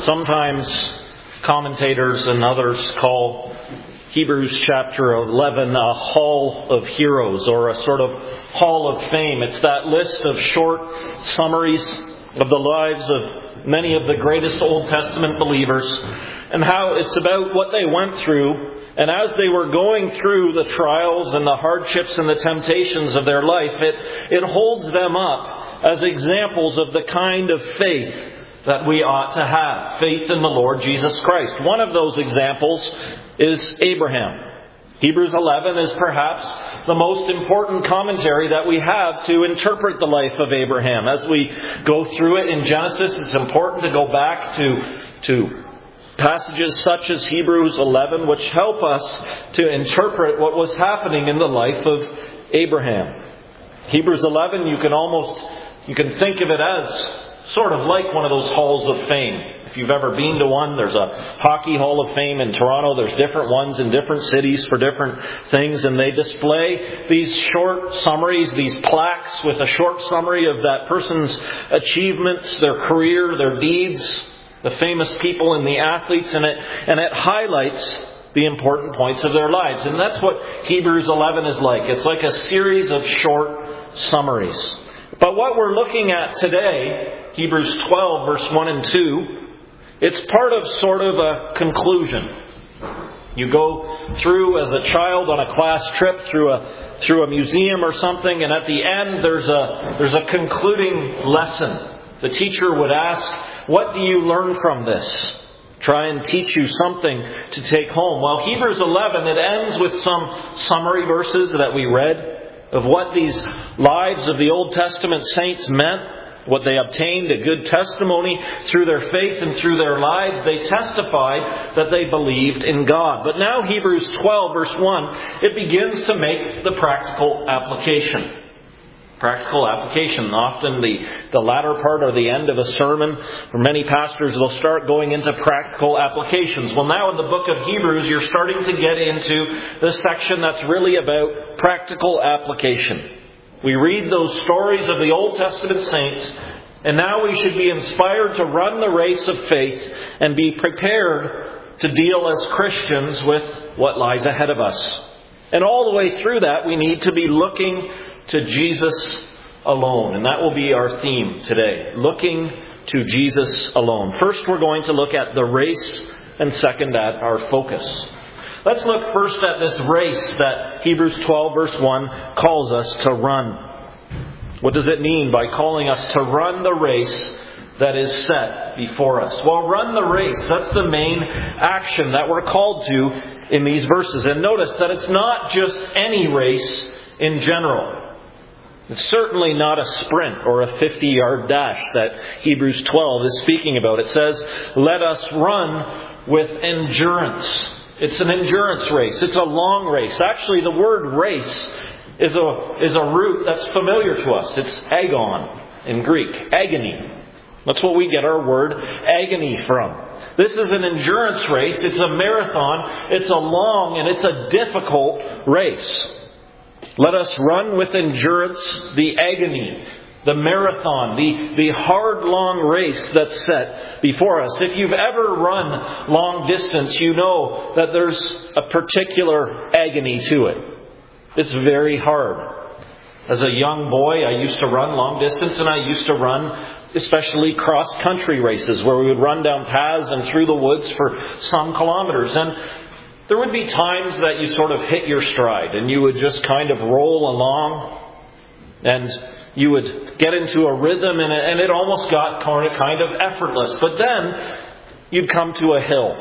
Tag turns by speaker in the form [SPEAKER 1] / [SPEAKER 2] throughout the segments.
[SPEAKER 1] Sometimes commentators and others call Hebrews chapter 11 a hall of heroes, or a sort of hall of fame. It's that list of short summaries of the lives of many of the greatest Old Testament believers, and how it's about what they went through. And as they were going through the trials and the hardships and the temptations of their life, it holds them up as examples of the kind of faith that we ought to have. Faith in the Lord Jesus Christ. One of those examples is Abraham. Hebrews 11 is perhaps the most important commentary that we have to interpret the life of Abraham. As we go through it in Genesis, it's important to go back to passages such as Hebrews 11, which help us to interpret what was happening in the life of Abraham. Hebrews 11, you can think of it as sort of like one of those halls of fame. If you've ever been to one, there's a hockey hall of fame in Toronto. There's different ones in different cities for different things, and they display these short summaries, these plaques with a short summary of that person's achievements, their career, their deeds, the famous people and the athletes, and it highlights the important points of their lives. And that's what Hebrews 11 is like. It's like a series of short summaries. But what we're looking at today, Hebrews 12, verse 1 and 2, it's part of sort of a conclusion. You go through as a child on a class trip through a museum or something, and at the end there's a concluding lesson. The teacher would ask, "What do you learn from this?" Try and teach you something to take home. Well, Hebrews 11, it ends with some summary verses that we read of what these lives of the Old Testament saints meant, what they obtained, a good testimony through their faith and through their lives. They testified that they believed in God. But now Hebrews 12, verse 1, it begins to make the practical application. Practical application. Often the latter part or the end of a sermon, for many pastors, they'll start going into practical applications. Well, now in the book of Hebrews, you're starting to get into the section that's really about practical application. We read those stories of the Old Testament saints, and now we should be inspired to run the race of faith and be prepared to deal as Christians with what lies ahead of us. And all the way through that, we need to be looking to Jesus alone. And that will be our theme today. Looking to Jesus alone. First, we're going to look at the race, and second, at our focus. Let's look first at this race that Hebrews 12, verse 1 calls us to run. What does it mean by calling us to run the race that is set before us? Well, run the race. That's the main action that we're called to in these verses. And notice that it's not just any race in general. It's certainly not a sprint or a 50-yard dash that Hebrews 12 is speaking about. It says, "Let us run with endurance." It's an endurance race. It's a long race. Actually, the word race is a root that's familiar to us. It's agon in Greek. Agony. That's what we get our word agony from. This is an endurance race. It's a marathon. It's a long and it's a difficult race. Let us run with endurance the agony, the marathon, the hard, long race that's set before us. If you've ever run long distance, you know that there's a particular agony to it. It's very hard. As a young boy, I used to run long distance, and I used to run especially cross-country races where we would run down paths and through the woods for some kilometers. And there would be times that you sort of hit your stride and you would just kind of roll along and you would get into a rhythm and it almost got kind of effortless. But then you'd come to a hill,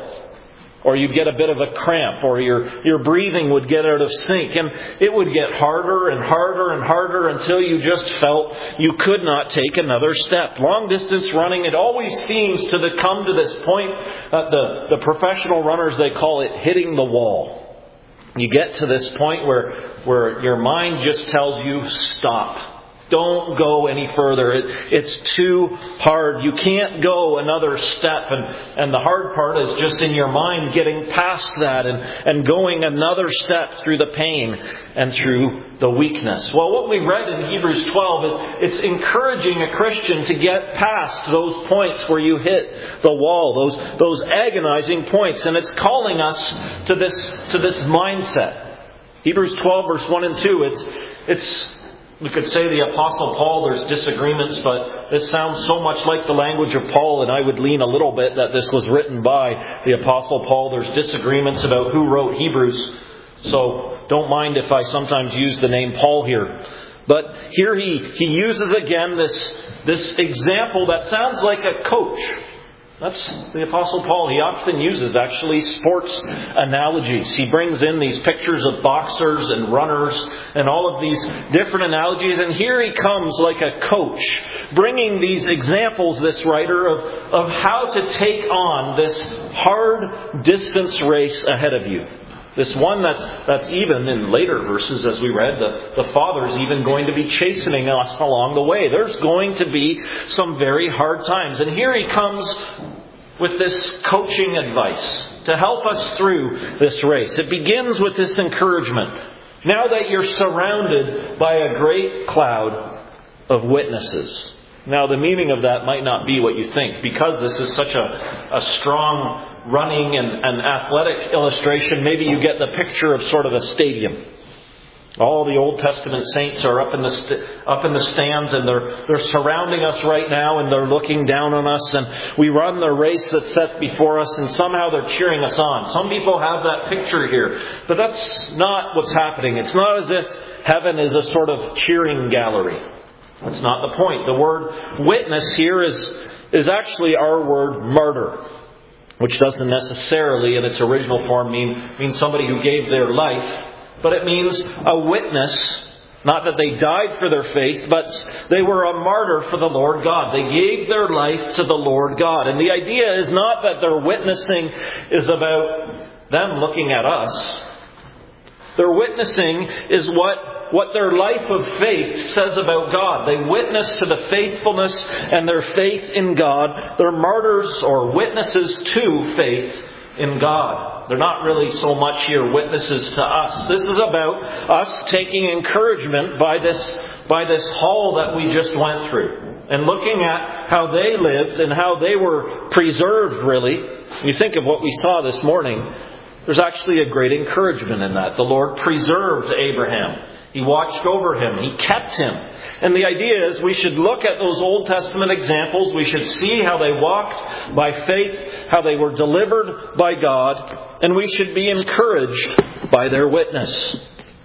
[SPEAKER 1] or you'd get a bit of a cramp, or your breathing would get out of sync, and it would get harder and harder and harder until you just felt you could not take another step. Long distance running, it always seems to come to this point that the professional runners, they call it hitting the wall. You get to this point where your mind just tells you, stop. Don't go any further. It's too hard. You can't go another step. And the hard part is just in your mind getting past that and going another step through the pain and through the weakness. Well, what we read in Hebrews 12, it's encouraging a Christian to get past those points where you hit the wall, those agonizing points. And it's calling us to this mindset. Hebrews 12, verse 1 and 2, we could say the Apostle Paul, there's disagreements, but this sounds so much like the language of Paul, and I would lean a little bit that this was written by the Apostle Paul. There's disagreements about who wrote Hebrews, so don't mind if I sometimes use the name Paul here. But here he uses again this example that sounds like a coach. That's the Apostle Paul. He often uses actually sports analogies. He brings in these pictures of boxers and runners and all of these different analogies. And here he comes like a coach, bringing these examples, this writer, of how to take on this hard distance race ahead of you. This one that's even in later verses, as we read, the Father's even going to be chastening us along the way. There's going to be some very hard times. And here he comes with this coaching advice to help us through this race. It begins with this encouragement. Now that you're surrounded by a great cloud of witnesses. Now, the meaning of that might not be what you think, because this is such a strong running and athletic illustration. Maybe you get the picture of sort of a stadium. All the Old Testament saints are up in the stands, and they're surrounding us right now, and they're looking down on us, and we run the race that's set before us, and somehow they're cheering us on. Some people have that picture here, but that's not what's happening. It's not as if heaven is a sort of cheering gallery. That's not the point. The word witness here is actually our word martyr, which doesn't necessarily in its original form mean somebody who gave their life, but it means a witness. Not that they died for their faith, but they were a martyr for the Lord God. They gave their life to the Lord God. And the idea is not that their witnessing is about them looking at us. Their witnessing is what their life of faith says about God. They witness to the faithfulness and their faith in God. They're martyrs or witnesses to faith in God. They're not really so much here witnesses to us. This is about us taking encouragement by this haul that we just went through. And looking at how they lived and how they were preserved, really. You think of what we saw this morning. There's actually a great encouragement in that. The Lord preserved Abraham. He watched over him. He kept him. And the idea is we should look at those Old Testament examples. We should see how they walked by faith, how they were delivered by God, and we should be encouraged by their witness.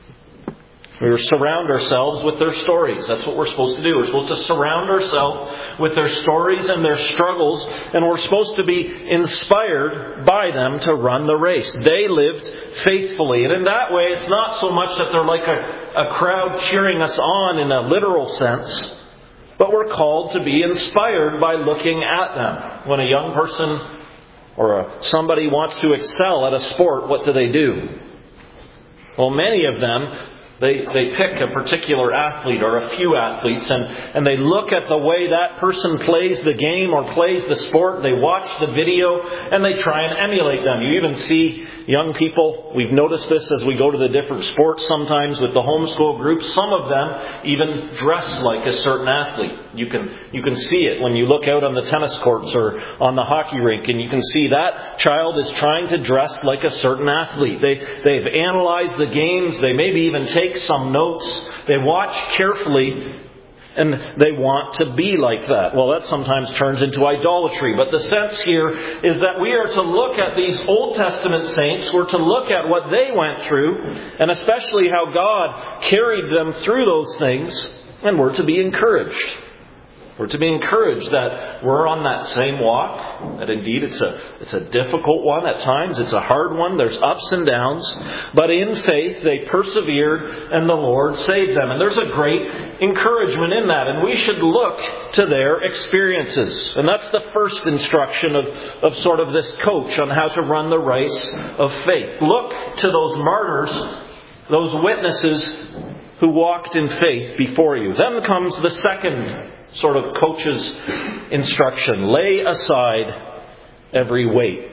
[SPEAKER 1] We surround ourselves with their stories. That's what we're supposed to do. We're supposed to surround ourselves with their stories and their struggles, and we're supposed to be inspired by them to run the race. They lived faithfully. And in that way, it's not so much that they're like a crowd cheering us on in a literal sense, but we're called to be inspired by looking at them. When a young person or somebody wants to excel at a sport, what do? Well, many of them, They pick a particular athlete or a few athletes and they look at the way that person plays the game or plays the sport. They watch the video and they try and emulate them. You even see young people, we've noticed this as we go to the different sports sometimes with the homeschool groups. Some of them even dress like a certain athlete. You can see it when you look out on the tennis courts or on the hockey rink, and you can see that child is trying to dress like a certain athlete. They've analyzed the games. They maybe even take some notes. They watch carefully, and they want to be like that. Well, that sometimes turns into idolatry. But the sense here is that we are to look at these Old Testament saints. We're to look at what they went through, and especially how God carried them through those things, and we're to be encouraged. We're to be encouraged that we're on that same walk, that indeed it's a difficult one at times. It's a hard one. There's ups and downs. But in faith, they persevered and the Lord saved them. And there's a great encouragement in that. And we should look to their experiences. And that's the first instruction of sort of this coach on how to run the race of faith. Look to those martyrs, those witnesses, who walked in faith before you. Then comes the second sort of coach's instruction. Lay aside every weight.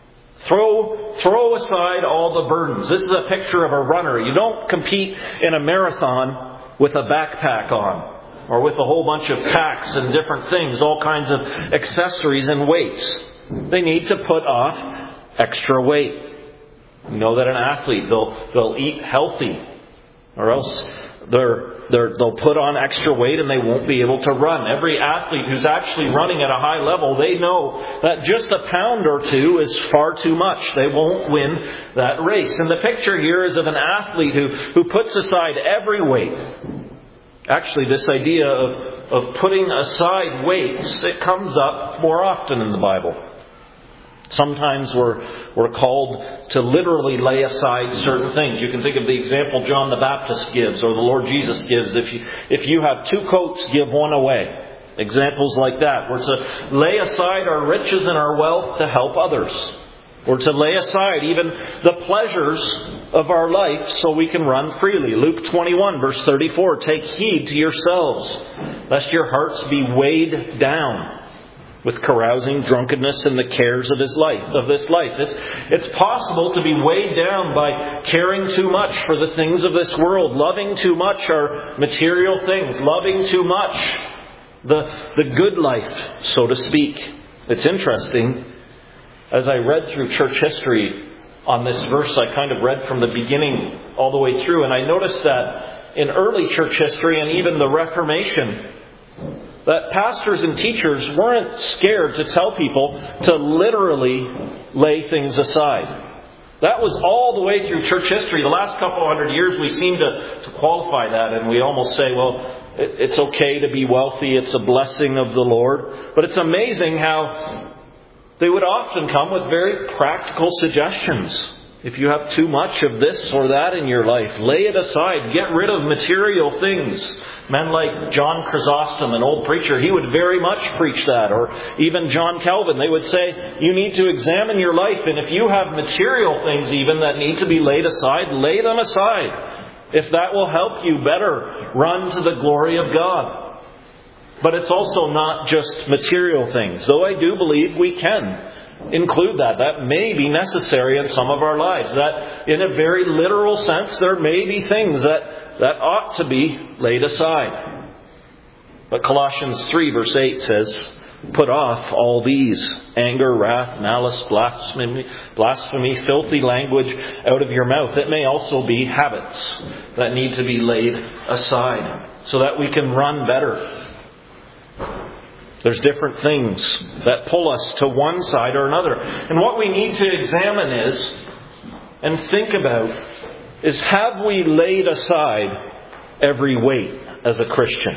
[SPEAKER 1] Throw aside all the burdens. This is a picture of a runner. You don't compete in a marathon with a backpack on, or with a whole bunch of packs and different things, all kinds of accessories and weights. They need to put off extra weight. You know that an athlete, they'll eat healthy, or else they'll put on extra weight and they won't be able to run. Every athlete who's actually running at a high level, they know that just a pound or two is far too much. They won't win that race. And the picture here is of an athlete who puts aside every weight. Actually, this idea of putting aside weights, it comes up more often in the Bible. Sometimes we're called to literally lay aside certain things. You can think of the example John the Baptist gives, or the Lord Jesus gives. If you have 2 coats, give one away. Examples like that. We're to lay aside our riches and our wealth to help others. We're to lay aside even the pleasures of our life so we can run freely. Luke 21, verse 34, take heed to yourselves, lest your hearts be weighed down with carousing, drunkenness, and the cares of this life. It's possible to be weighed down by caring too much for the things of this world, loving too much our material things, loving too much the good life, so to speak. It's interesting, as I read through church history on this verse, I kind of read from the beginning all the way through, and I noticed that in early church history and even the Reformation, that pastors and teachers weren't scared to tell people to literally lay things aside. That was all the way through church history. The last couple hundred years we seem to qualify that, and we almost say, well, it's okay to be wealthy, it's a blessing of the Lord. But it's amazing how they would often come with very practical suggestions. If you have too much of this or that in your life, lay it aside. Get rid of material things. Men like John Chrysostom, an old preacher, he would very much preach that. Or even John Calvin, they would say, you need to examine your life. And if you have material things even that need to be laid aside, lay them aside. If that will help you better run to the glory of God. But it's also not just material things. Though I do believe we can include that. That may be necessary in some of our lives. That in a very literal sense, there may be things that ought to be laid aside. But Colossians 3 verse 8 says, put off all these: anger, wrath, malice, blasphemy, filthy language out of your mouth. It may also be habits that need to be laid aside so that we can run better. There's different things that pull us to one side or another. And what we need to examine is, and think about, is have we laid aside every weight as a Christian?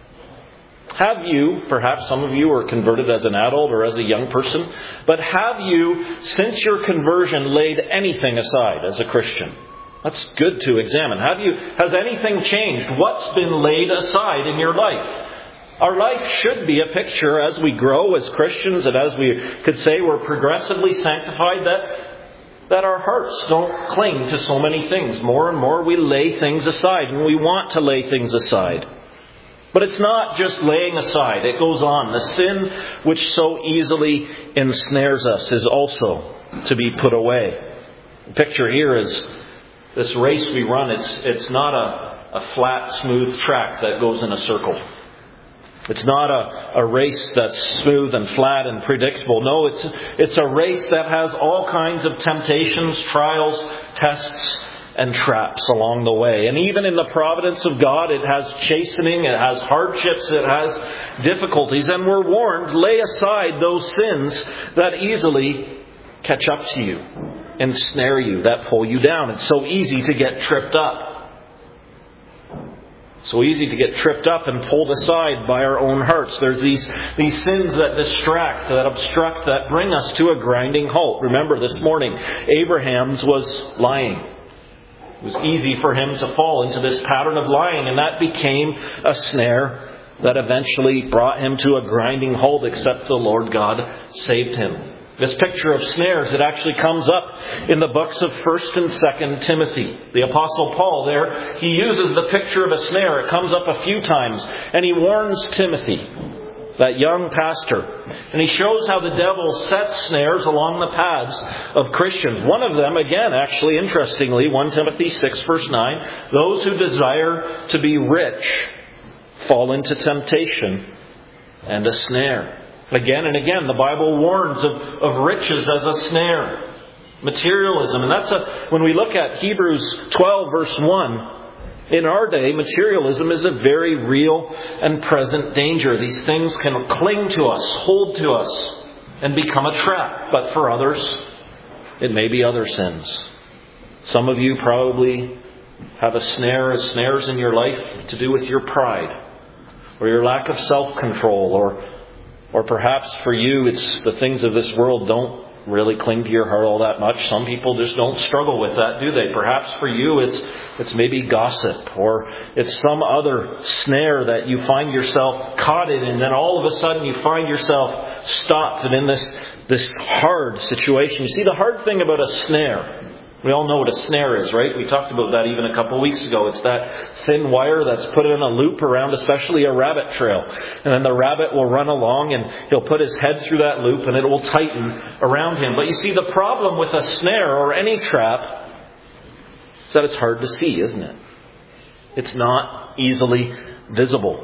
[SPEAKER 1] Have you, perhaps some of you are converted as an adult or as a young person, but have you, since your conversion, laid anything aside as a Christian? That's good to examine. Has anything changed? What's been laid aside in your life? Our life should be a picture, as we grow as Christians and as we could say we're progressively sanctified, that our hearts don't cling to so many things. More and more we lay things aside, and we want to lay things aside. But it's not just laying aside. It goes on. The sin which so easily ensnares us is also to be put away. The picture here is this race we run. It's not a flat, smooth track that goes in a circle. It's not a race that's smooth and flat and predictable. No, it's a race that has all kinds of temptations, trials, tests, and traps along the way. And even in the providence of God, it has chastening, it has hardships, it has difficulties. And we're warned, lay aside those sins that easily catch up to you, ensnare you, that pull you down. It's so easy to get tripped up. So easy to get tripped up and pulled aside by our own hearts. There's these sins that distract, that obstruct, that bring us to a grinding halt. Remember this morning, Abraham's was lying. It was easy for him to fall into this pattern of lying, and that became a snare that eventually brought him to a grinding halt, except the Lord God saved him. This picture of snares, it actually comes up in the books of 1st and 2nd Timothy. The Apostle Paul there, he uses the picture of a snare. It comes up a few times. And he warns Timothy, that young pastor. And he shows how the devil sets snares along the paths of Christians. One of them, again, actually, interestingly, 1 Timothy 6 verse 9, those who desire to be rich fall into temptation and a snare. Again and again, the Bible warns of riches as a snare. Materialism. And when we look at Hebrews 12 verse 1, in our day, materialism is a very real and present danger. These things can cling to us, hold to us, and become a trap. But for others, it may be other sins. Some of you probably have snares in your life to do with your pride, or your lack of self-control, or perhaps for you it's the things of this world don't really cling to your heart all that much. Some people just don't struggle with that, do they? Perhaps for you it's maybe gossip, or it's some other snare that you find yourself caught in, and then all of a sudden you find yourself stopped and in this hard situation. You see, the hard thing about a snare, we all know what a snare is, right? We talked about that even a couple of weeks ago. It's that thin wire that's put in a loop around especially a rabbit trail. And then the rabbit will run along and he'll put his head through that loop and it will tighten around him. But you see, the problem with a snare or any trap is that it's hard to see, isn't it? It's not easily visible.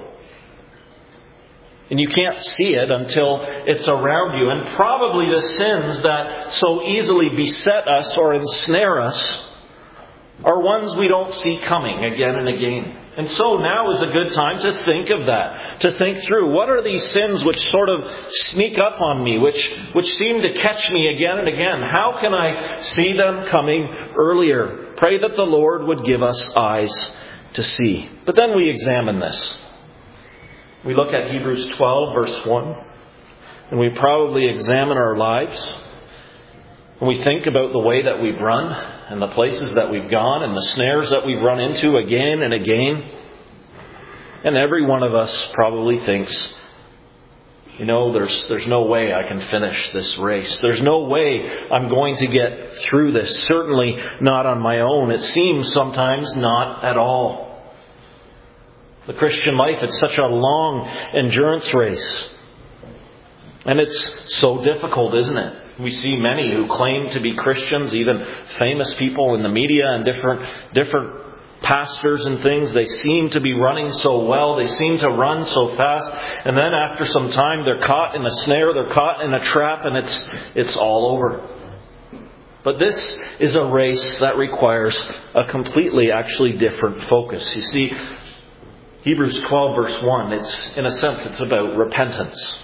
[SPEAKER 1] And you can't see it until it's around you. And probably the sins that so easily beset us or ensnare us are ones we don't see coming again and again. And so now is a good time to think of that, to think through what are these sins which sort of sneak up on me, which seem to catch me again and again. How can I see them coming earlier? Pray that the Lord would give us eyes to see. But then we examine this. We look at Hebrews 12 verse 1, and we probably examine our lives. And we think about the way that we've run, and the places that we've gone, and the snares that we've run into again and again. And every one of us probably thinks, there's no way I can finish this race. There's no way I'm going to get through this. Certainly not on my own. It seems sometimes not at all. The Christian life, it's such a long endurance race. And it's so difficult, isn't it? We see many who claim to be Christians, even famous people in the media and different pastors and things. They seem to be running so well. They seem to run so fast. And then after some time, they're caught in a snare. They're caught in a trap, and it's all over. But this is a race that requires a completely, actually different focus. You see, Hebrews 12 verse 1, it's about repentance.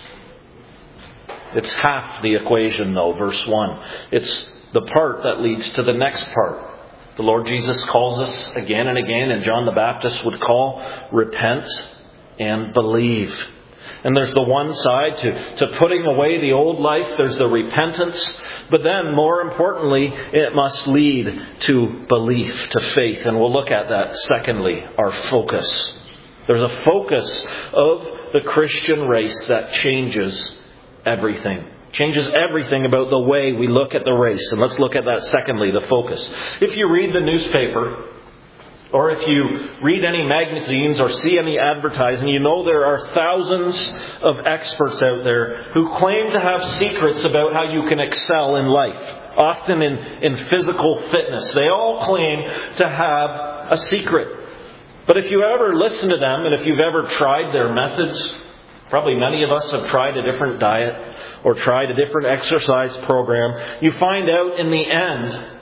[SPEAKER 1] It's half the equation though, verse 1. It's the part that leads to the next part. The Lord Jesus calls us again and again, and John the Baptist would call, repent and believe. And there's the one side to putting away the old life. There's the repentance. But then, more importantly, it must lead to belief, to faith. And we'll look at that. Secondly, our focus. There's a focus of the Christian race that changes everything. Changes everything about the way we look at the race. And let's look at that secondly, the focus. If you read the newspaper, or if you read any magazines or see any advertising, you know there are thousands of experts out there who claim to have secrets about how you can excel in life. Often in physical fitness. They all claim to have a secret. But if you ever listen to them, and if you've ever tried their methods, probably many of us have tried a different diet or tried a different exercise program, you find out in the end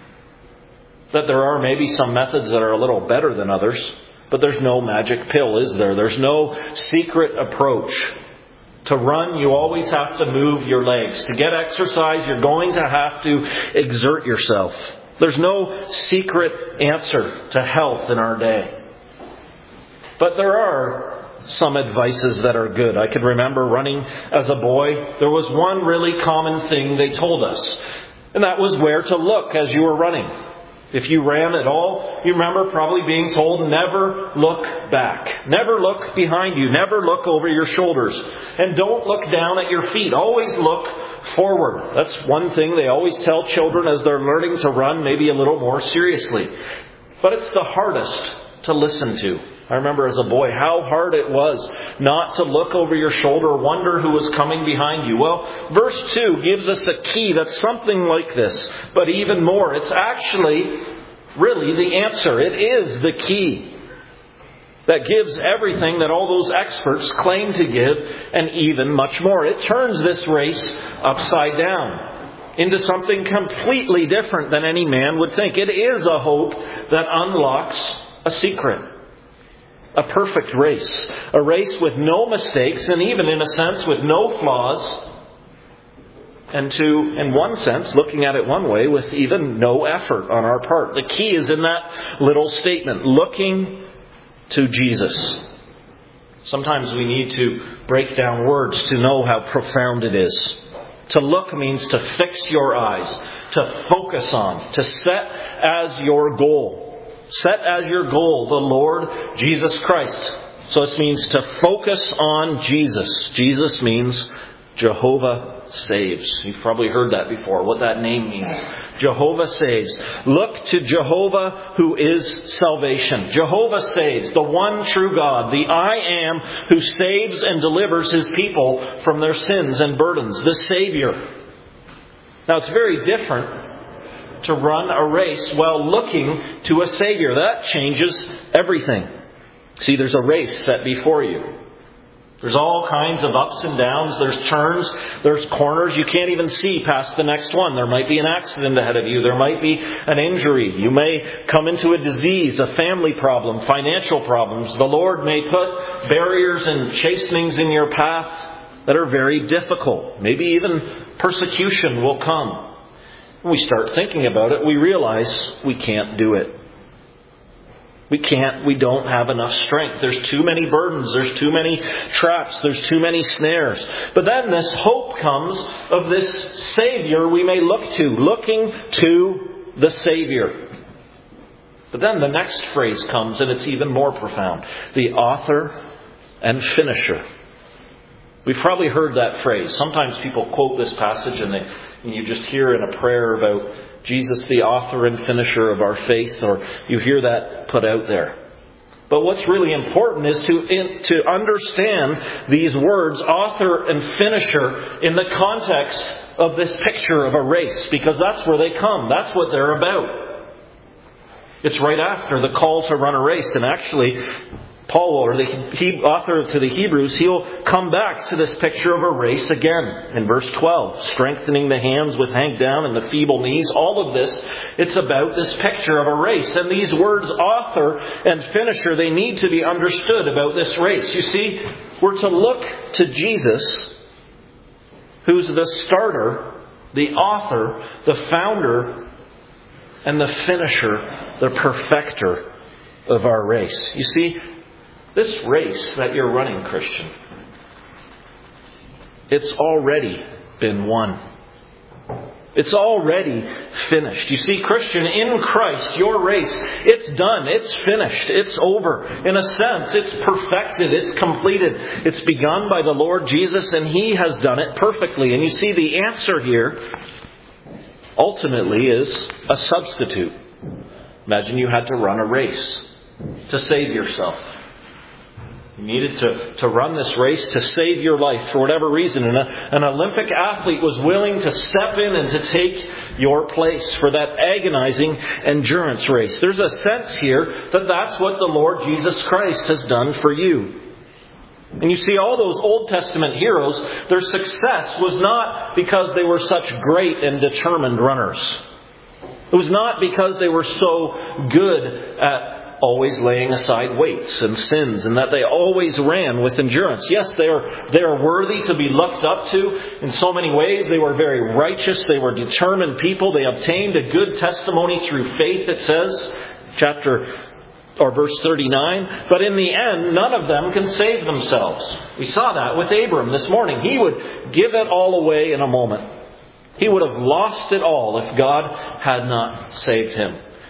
[SPEAKER 1] that there are maybe some methods that are a little better than others, but there's no magic pill, is there? There's no secret approach. To run, you always have to move your legs. To get exercise, you're going to have to exert yourself. There's no secret answer to health in our day. But there are some advices that are good. I can remember running as a boy. There was one really common thing they told us. And that was where to look as you were running. If you ran at all, you remember probably being told, never look back. Never look behind you. Never look over your shoulders. And don't look down at your feet. Always look forward. That's one thing they always tell children as they're learning to run, maybe a little more seriously. But it's the hardest to listen to. I remember as a boy how hard it was not to look over your shoulder, wonder who was coming behind you. Well, verse 2 gives us a key that's something like this, but even more. It's actually really the answer. It is the key that gives everything that all those experts claim to give, and even much more. It turns this race upside down into something completely different than any man would think. It is a hope that unlocks a secret. A perfect race. A race with no mistakes, and even in a sense with no flaws. And in one sense, looking at it one way, with even no effort on our part. The key is in that little statement, looking to Jesus. Sometimes we need to break down words to know how profound it is. To look means to fix your eyes, to focus on, to set as your goal. Set as your goal the Lord Jesus Christ. So this means to focus on Jesus. Jesus means Jehovah saves. You've probably heard that before, what that name means. Jehovah saves. Look to Jehovah who is salvation. Jehovah saves, the one true God, the I Am who saves and delivers His people from their sins and burdens. The Savior. Now it's very different to run a race while looking to a Savior. That changes everything. See, there's a race set before you. There's all kinds of ups and downs. There's turns. There's corners. You can't even see past the next one. There might be an accident ahead of you. There might be an injury. You may come into a disease, a family problem, financial problems. The Lord may put barriers and chastenings in your path that are very difficult. Maybe even persecution will come. When we start thinking about it, we realize we can't do it. We don't have enough strength. There's too many burdens. There's too many traps. There's too many snares. But then this hope comes of this Savior we may look to. Looking to the Savior. But then the next phrase comes, and it's even more profound. The author and finisher. We've probably heard that phrase. Sometimes people quote this passage and you just hear in a prayer about Jesus, the author and finisher of our faith, or you hear that put out there. But what's really important is to understand these words, author and finisher, in the context of this picture of a race, because that's where they come. That's what they're about. It's right after the call to run a race, and actually Paul, or the author to the Hebrews, he'll come back to this picture of a race again. In verse 12, strengthening the hands with hang down and the feeble knees. All of this, it's about this picture of a race. And these words, author and finisher, they need to be understood about this race. You see, we're to look to Jesus, who's the starter, the author, the founder, and the finisher, the perfecter of our race. You see, this race that you're running, Christian, it's already been won. It's already finished. You see, Christian, in Christ, your race, it's done. It's finished. It's over. In a sense, it's perfected. It's completed. It's begun by the Lord Jesus, and He has done it perfectly. And you see, the answer here, ultimately, is a substitute. Imagine you had to run a race to save yourself. You needed to run this race to save your life for whatever reason. And an Olympic athlete was willing to step in and to take your place for that agonizing endurance race. There's a sense here that that's what the Lord Jesus Christ has done for you. And you see, all those Old Testament heroes, their success was not because they were such great and determined runners. It was not because they were so good at always laying aside weights and sins, and that they always ran with endurance. Yes, they are worthy to be looked up to in so many ways. They were very righteous. They were determined people. They obtained a good testimony through faith, it says, verse 39. But in the end, none of them can save themselves. We saw that with Abram this morning. He would give it all away in a moment. He would have lost it all if God had not saved him.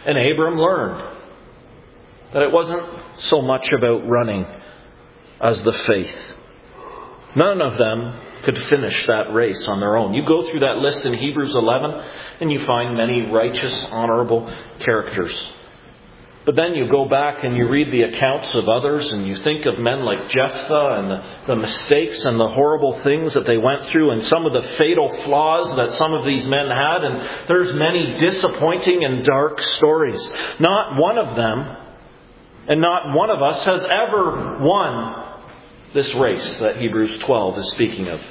[SPEAKER 1] And Abram learned that it wasn't so much about running as the faith. None of them could finish that race on their own. You go through that list in Hebrews 11 and you find many righteous, honorable characters. But then you go back and you read the accounts of others and you think of men like Jephthah and the mistakes and the horrible things that they went through and some of the fatal flaws that some of these men had. And there's many disappointing and dark stories. Not one of them and not one of us has ever won this race that Hebrews 12 is speaking of.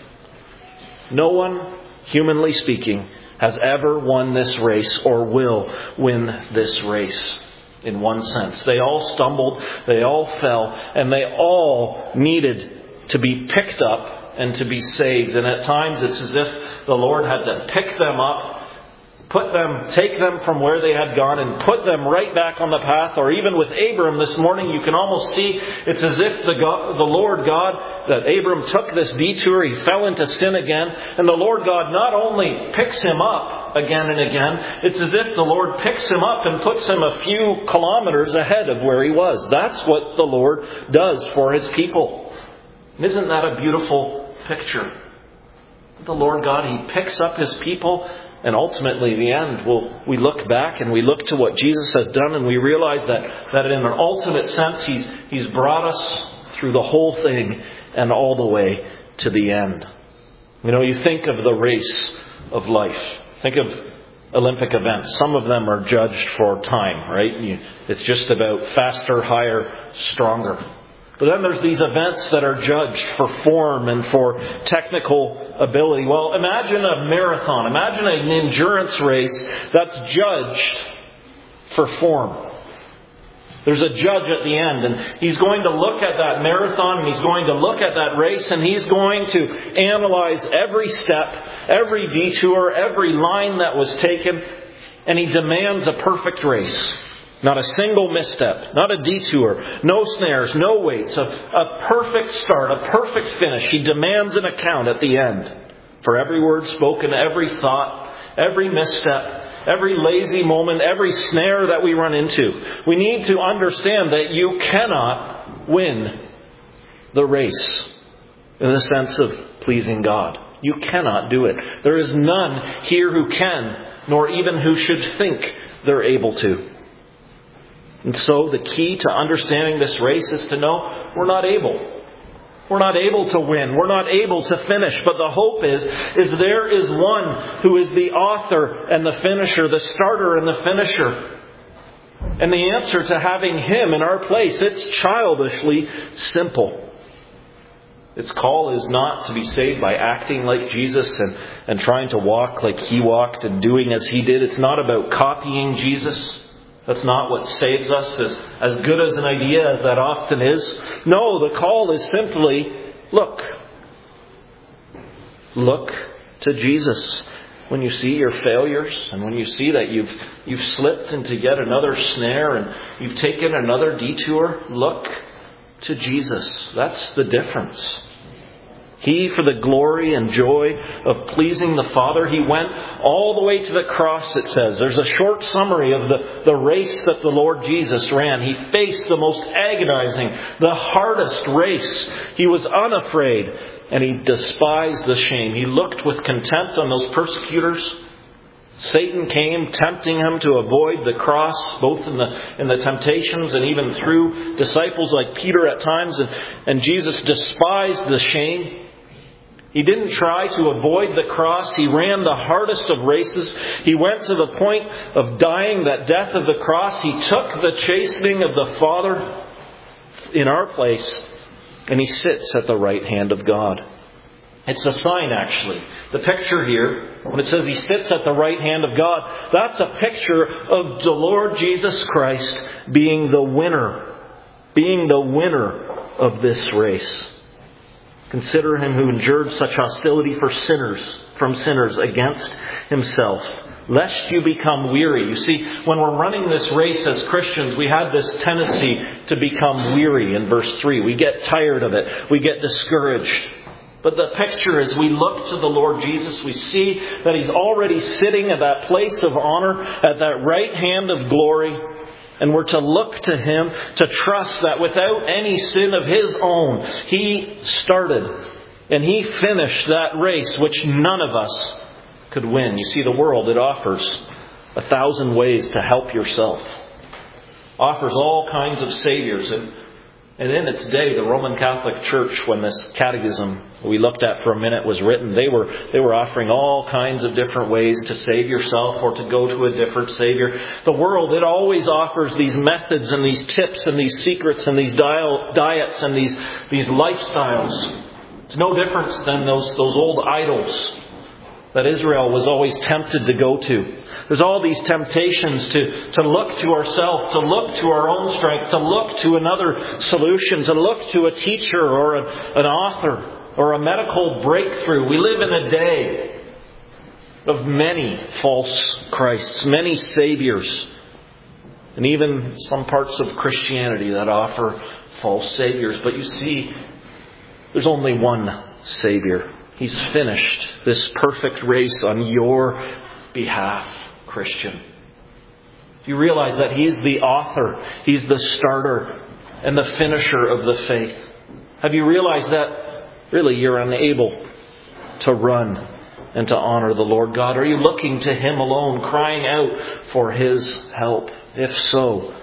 [SPEAKER 1] No one, humanly speaking, has ever won this race or will win this race in one sense. They all stumbled, they all fell, and they all needed to be picked up and to be saved. And at times it's as if the Lord had to pick them up, take them from where they had gone and put them right back on the path. Or even with Abram this morning, you can almost see it's as if the Lord God, that Abram took this detour, he fell into sin again, and the Lord God not only picks him up again and again, it's as if the Lord picks him up and puts him a few kilometers ahead of where he was. That's what the Lord does for His people. Isn't that a beautiful picture? The Lord God, He picks up His people. And ultimately, in the end, we look back and we look to what Jesus has done and we realize that in an ultimate sense, He's brought us through the whole thing and all the way to the end. You know, you think of the race of life. Think of Olympic events. Some of them are judged for time, right? It's just about faster, higher, stronger. But then there's these events that are judged for form and for technical ability. Well, imagine a marathon. Imagine an endurance race that's judged for form. There's a judge at the end, and he's going to look at that marathon, and he's going to look at that race, and he's going to analyze every step, every detour, every line that was taken, and he demands a perfect race. Not a single misstep, not a detour, no snares, no weights, a perfect start, a perfect finish. He demands an account at the end for every word spoken, every thought, every misstep, every lazy moment, every snare that we run into. We need to understand that you cannot win the race in the sense of pleasing God. You cannot do it. There is none here who can, nor even who should think they're able to. And so the key to understanding this race is to know we're not able. We're not able to win. We're not able to finish. But the hope is there is one who is the author and the finisher, the starter and the finisher. And the answer to having Him in our place, it's childishly simple. Its call is not to be saved by acting like Jesus and trying to walk like He walked and doing as He did. It's not about copying Jesus. That's not what saves us, as good as an idea as that often is. No, the call is simply, look. Look to Jesus. When you see your failures and when you see that you've slipped into yet another snare and you've taken another detour, look to Jesus. That's the difference. He, for the glory and joy of pleasing the Father, He went all the way to the cross, it says. There's a short summary of the race that the Lord Jesus ran. He faced the most agonizing, the hardest race. He was unafraid, and He despised the shame. He looked with contempt on those persecutors. Satan came tempting Him to avoid the cross, both in the temptations and even through disciples like Peter at times. And Jesus despised the shame. He didn't try to avoid the cross. He ran the hardest of races. He went to the point of dying, that death of the cross. He took the chastening of the Father in our place, and He sits at the right hand of God. It's a sign, actually. The picture here, when it says He sits at the right hand of God, that's a picture of the Lord Jesus Christ being the winner of this race. Consider Him who endured such hostility from sinners against Himself, lest you become weary. You see, when we're running this race as Christians, we have this tendency to become weary in verse 3. We get tired of it. We get discouraged. But the picture, as we look to the Lord Jesus, we see that He's already sitting at that place of honor, at that right hand of glory. And we're to look to Him, to trust that without any sin of His own, He started and He finished that race which none of us could win. You see, the world, it offers 1,000 ways to help yourself. Offers all kinds of saviors. And in its day, the Roman Catholic Church, when this catechism we looked at for a minute was written, they were offering all kinds of different ways to save yourself or to go to a different Savior. The world, it always offers these methods and these tips and these secrets and these diets and these lifestyles. It's no different than those old idols that Israel was always tempted to go to. There's all these temptations to look to ourselves, to look to our own strength, to look to another solution, to look to a teacher or an author or a medical breakthrough. We live in a day of many false Christs, many saviors, and even some parts of Christianity that offer false saviors. But you see, there's only one Savior. He's finished this perfect race on your behalf, Christian. Do you realize that He's the author, He's the starter and the finisher of the faith? Have you realized that really you're unable to run and to honor the Lord God? Are you looking to Him alone, crying out for His help? If so,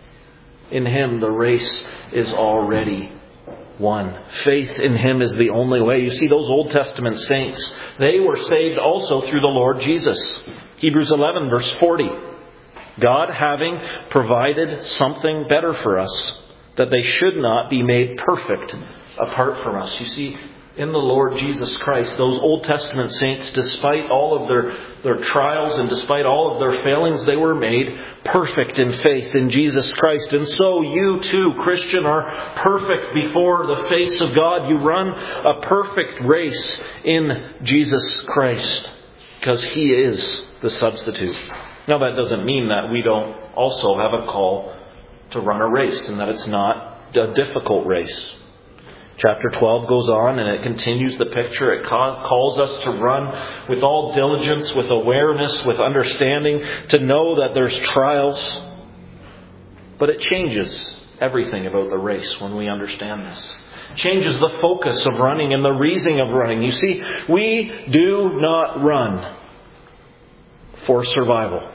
[SPEAKER 1] in Him the race is already won. Faith in Him is the only way. You see, those Old Testament saints, they were saved also through the Lord Jesus. Hebrews 11 verse 40. God having provided something better for us, that they should not be made perfect apart from us. You see, in the Lord Jesus Christ, those Old Testament saints, despite all of their trials and despite all of their failings, they were made perfect in faith in Jesus Christ. And so you too, Christian, are perfect before the face of God. You run a perfect race in Jesus Christ because He is the substitute. Now that doesn't mean that we don't also have a call to run a race and that it's not a difficult race. Chapter 12 goes on and it continues the picture. It calls us to run with all diligence, with awareness, with understanding, to know that there's trials. But it changes everything about the race when we understand this. It changes the focus of running and the reason of running. You see, we do not run for survival.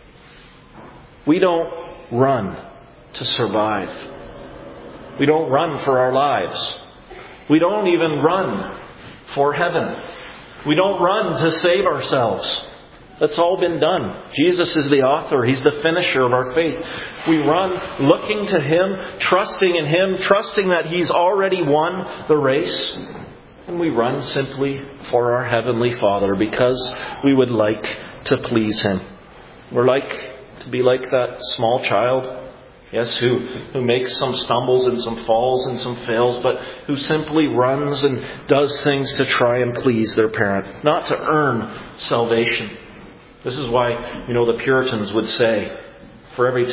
[SPEAKER 1] We don't run to survive. We don't run for our lives. We don't even run for heaven. We don't run to save ourselves. That's all been done. Jesus is the author. He's the finisher of our faith. We run looking to Him, trusting in Him, trusting that He's already won the race. And we run simply for our Heavenly Father because we would like to please Him. We're like to be like that small child. Yes, who makes some stumbles and some falls and some fails, but who simply runs and does things to try and please their parent, not to earn salvation. This is why, the Puritans would say, for every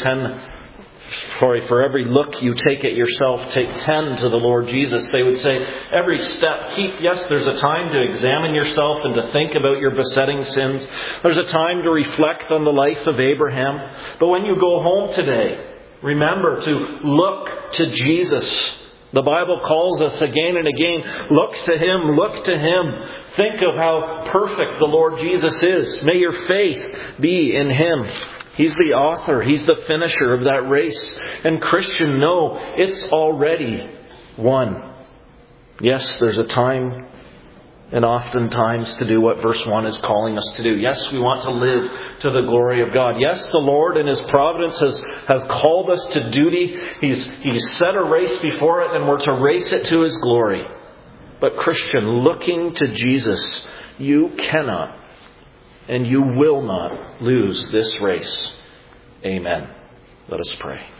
[SPEAKER 1] look you take at yourself, take 10 to the Lord Jesus. They would say, every step, there's a time to examine yourself and to think about your besetting sins. There's a time to reflect on the life of Abraham. But when you go home today, remember to look to Jesus. The Bible calls us again and again, look to Him, look to Him. Think of how perfect the Lord Jesus is. May your faith be in Him. He's the author, He's the finisher of that race. And Christian, know it's already won. Yes, there's a time and oftentimes to do what verse 1 is calling us to do. Yes, we want to live to the glory of God. Yes, the Lord in His providence has called us to duty. He's set a race before it and we're to race it to His glory. But Christian, looking to Jesus, you cannot and you will not lose this race. Amen. Let us pray.